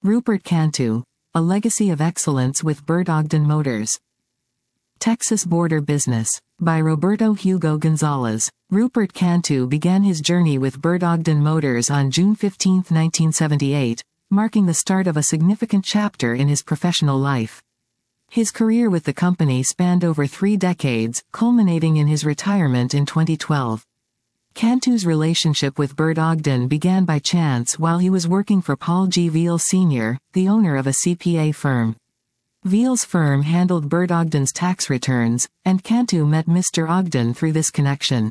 Rupert Cantu, A Legacy of Excellence with Bert Ogden Motors. Texas Border Business, by Roberto Hugo Gonzalez. Rupert Cantu began his journey with Bert Ogden Motors on June 15, 1978, marking the start of a significant chapter in his professional life. His career with the company spanned over 3 decades, culminating in his retirement in 2012. Cantu's relationship with Bert Ogden began by chance while he was working for Paul G. Veal Sr., the owner of a CPA firm. Veal's firm handled Bert Ogden's tax returns, and Cantu met Mr. Ogden through this connection.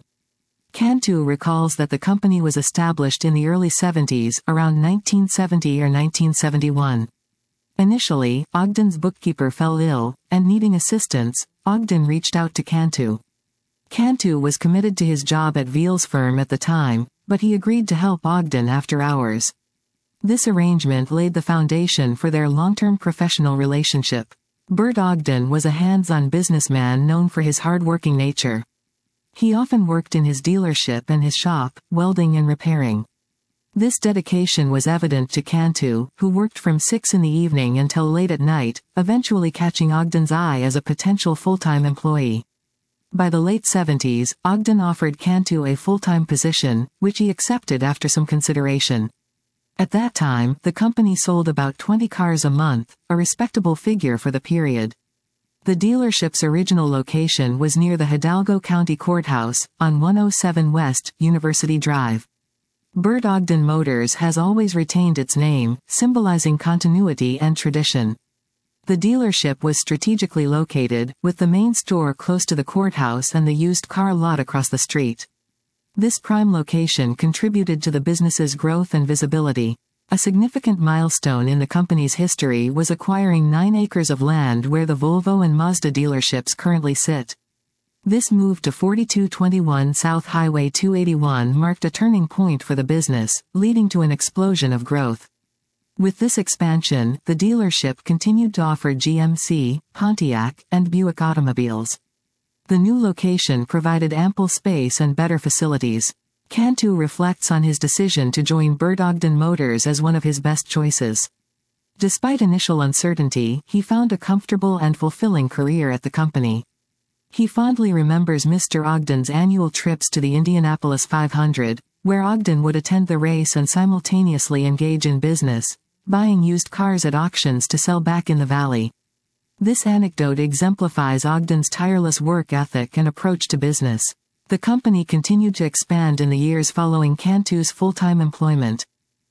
Cantu recalls that the company was established in the early 70s, around 1970 or 1971. Initially, Ogden's bookkeeper fell ill, and needing assistance, Ogden reached out to Cantu. Cantu was committed to his job at Veal's firm at the time, but he agreed to help Ogden after hours. This arrangement laid the foundation for their long-term professional relationship. Bert Ogden was a hands-on businessman known for his hard-working nature. He often worked in his dealership and his shop, welding and repairing. This dedication was evident to Cantu, who worked from 6 in the evening until late at night, eventually catching Ogden's eye as a potential full-time employee. By the late 70s, Ogden offered Cantu a full-time position, which he accepted after some consideration. At that time, the company sold about 20 cars a month, a respectable figure for the period. The dealership's original location was near the Hidalgo County Courthouse, on 107 West, University Drive. Bert Ogden Motors has always retained its name, symbolizing continuity and tradition. The dealership was strategically located, with the main store close to the courthouse and the used car lot across the street. This prime location contributed to the business's growth and visibility. A significant milestone in the company's history was acquiring 9 acres of land where the Volvo and Mazda dealerships currently sit. This move to 4221 South Highway 281 marked a turning point for the business, leading to an explosion of growth. With this expansion, the dealership continued to offer GMC, Pontiac, and Buick automobiles. The new location provided ample space and better facilities. Cantu reflects on his decision to join Bert Ogden Motors as one of his best choices. Despite initial uncertainty, he found a comfortable and fulfilling career at the company. He fondly remembers Mr. Ogden's annual trips to the Indianapolis 500, where Ogden would attend the race and simultaneously engage in business, buying used cars at auctions to sell back in the valley. This anecdote exemplifies Ogden's tireless work ethic and approach to business. The company continued to expand in the years following Cantu's full-time employment.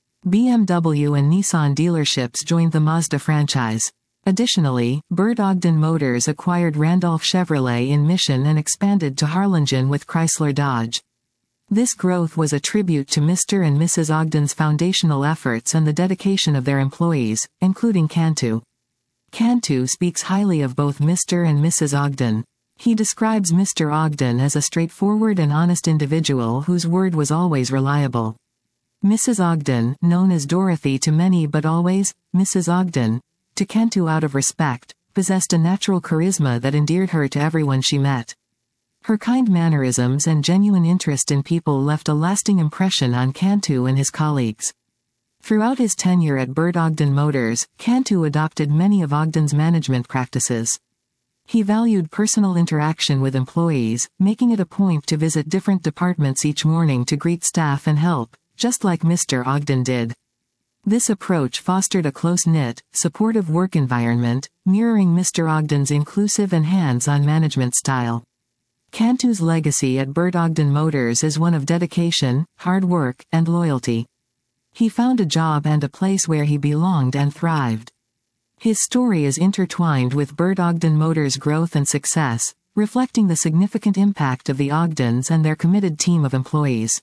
BMW and Nissan dealerships joined the Mazda franchise. Additionally, Bert Ogden Motors acquired Randolph Chevrolet in Mission and expanded to Harlingen with Chrysler Dodge. This growth was a tribute to Mr. and Mrs. Ogden's foundational efforts and the dedication of their employees, including Cantu. Cantu speaks highly of both Mr. and Mrs. Ogden. He describes Mr. Ogden as a straightforward and honest individual whose word was always reliable. Mrs. Ogden, known as Dorothy to many but always Mrs. Ogden, to Cantu out of respect, possessed a natural charisma that endeared her to everyone she met. Her kind mannerisms and genuine interest in people left a lasting impression on Cantu and his colleagues. Throughout his tenure at Bert Ogden Motors, Cantu adopted many of Ogden's management practices. He valued personal interaction with employees, making it a point to visit different departments each morning to greet staff and help, just like Mr. Ogden did. This approach fostered a close-knit, supportive work environment, mirroring Mr. Ogden's inclusive and hands-on management style. Cantu's legacy at Bert Ogden Motors is one of dedication, hard work, and loyalty. He found a job and a place where he belonged and thrived. His story is intertwined with Bert Ogden Motors' growth and success, reflecting the significant impact of the Ogdens and their committed team of employees.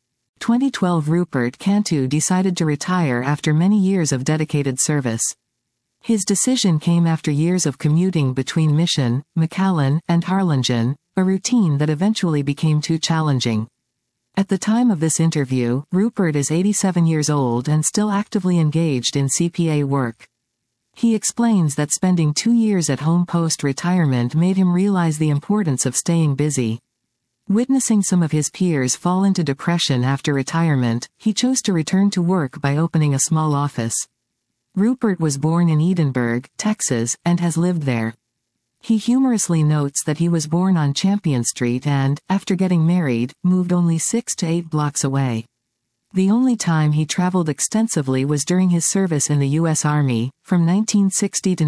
2012 Rupert Cantu decided to retire after many years of dedicated service. His decision came after years of commuting between Mission, McAllen, and Harlingen, a routine that eventually became too challenging. At the time of this interview, Rupert is 87 years old and still actively engaged in CPA work. He explains that spending 2 years at home post-retirement made him realize the importance of staying busy. Witnessing some of his peers fall into depression after retirement, he chose to return to work by opening a small office. Rupert was born in Edinburgh, Texas, and has lived there. He humorously notes that he was born on Champion Street and, after getting married, moved only 6 to 8 blocks away. The only time he traveled extensively was during his service in the U.S. Army, from 1960 to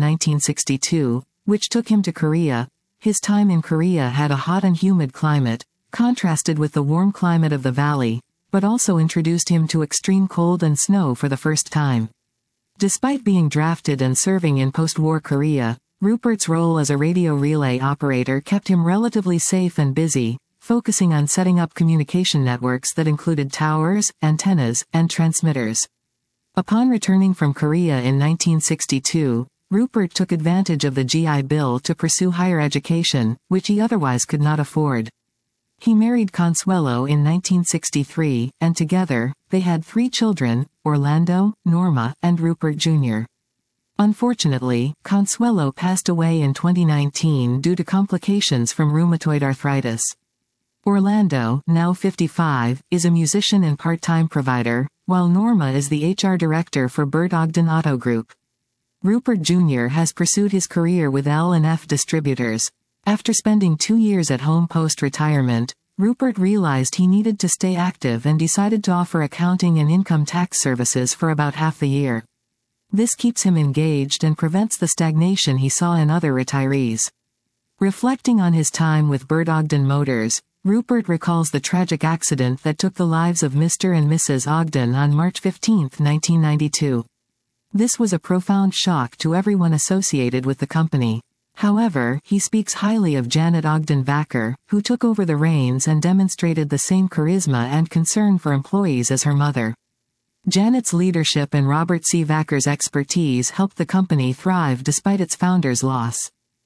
1962, which took him to Korea. His time in Korea had a hot and humid climate, contrasted with the warm climate of the valley, but also introduced him to extreme cold and snow for the first time. Despite being drafted and serving in post-war Korea, Rupert's role as a radio relay operator kept him relatively safe and busy, focusing on setting up communication networks that included towers, antennas, and transmitters. Upon returning from Korea in 1962, Rupert took advantage of the GI Bill to pursue higher education, which he otherwise could not afford. He married Consuelo in 1963, and together, they had 3 children, Orlando, Norma, and Rupert Jr. Unfortunately, Consuelo passed away in 2019 due to complications from rheumatoid arthritis. Orlando, now 55, is a musician and part-time provider, while Norma is the HR director for Bert Ogden Auto Group. Rupert Jr. has pursued his career with L&F Distributors. After spending 2 years at home post-retirement, Rupert realized he needed to stay active and decided to offer accounting and income tax services for about half the year. This keeps him engaged and prevents the stagnation he saw in other retirees. Reflecting on his time with Bert Ogden Motors, Rupert recalls the tragic accident that took the lives of Mr. and Mrs. Ogden on March 15, 1992. This was a profound shock to everyone associated with the company. However, he speaks highly of Janet Ogden Vacker, who took over the reins and demonstrated the same charisma and concern for employees as her mother. Janet's leadership and Robert C. Vacker's expertise helped the company thrive despite its founder's loss.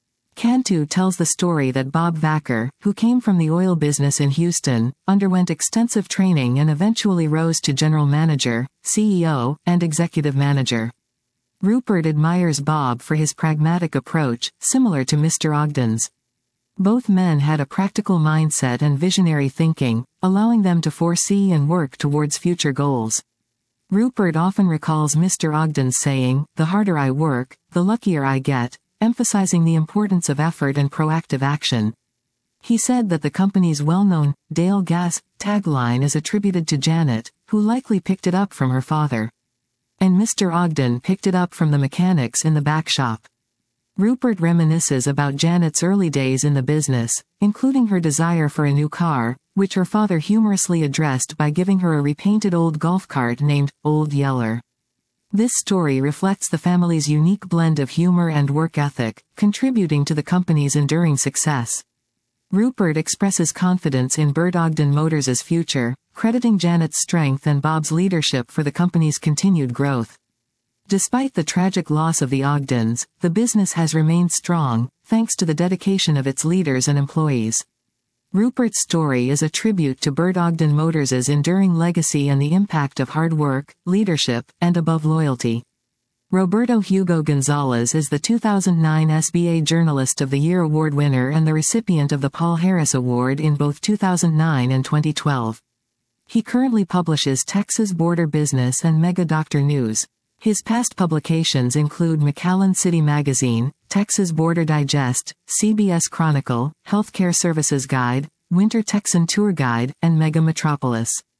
Cantu tells the story that Bob Vacker, who came from the oil business in Houston, underwent extensive training and eventually rose to general manager, CEO, and executive manager. Rupert admires Bob for his pragmatic approach, similar to Mr. Ogden's. Both men had a practical mindset and visionary thinking, allowing them to foresee and work towards future goals. Rupert often recalls Mr. Ogden's saying, "The harder I work, the luckier I get," emphasizing the importance of effort and proactive action. He said that the company's well-known, Dale Gas, tagline is attributed to Janet, who likely picked it up from her father. And Mr. Ogden picked it up from the mechanics in the back shop. Rupert reminisces about Janet's early days in the business, including her desire for a new car, which her father humorously addressed by giving her a repainted old golf cart named Old Yeller. This story reflects the family's unique blend of humor and work ethic, contributing to the company's enduring success. Rupert expresses confidence in Bert Ogden Motors' future, crediting Janet's strength and Bob's leadership for the company's continued growth. Despite the tragic loss of the Ogdens, the business has remained strong, thanks to the dedication of its leaders and employees. Rupert's story is a tribute to Bert Ogden Motors' enduring legacy and the impact of hard work, leadership, and above loyalty. Roberto Hugo Gonzalez is the 2009 SBA Journalist of the Year award winner and the recipient of the Paul Harris Award in both 2009 and 2012. He currently publishes Texas Border Business and Mega Doctor News. His past publications include McAllen City Magazine, Texas Border Digest, CBS Chronicle, Healthcare Services Guide, Winter Texan Tour Guide, and Mega Metropolis.